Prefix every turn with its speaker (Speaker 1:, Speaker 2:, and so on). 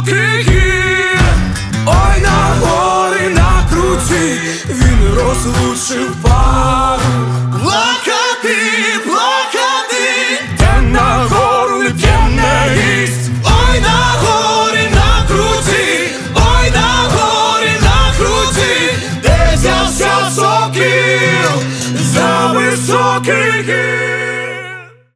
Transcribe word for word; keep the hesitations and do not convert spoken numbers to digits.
Speaker 1: високий гір. Ой, на горі, на круті він розлучив пару.
Speaker 2: Плакати, плакати,
Speaker 1: Де на гору не п'є, не їсть.
Speaker 2: ой, на горі, на круті, ой, на горі, на круті, де взявся сокіл
Speaker 1: За високий гір.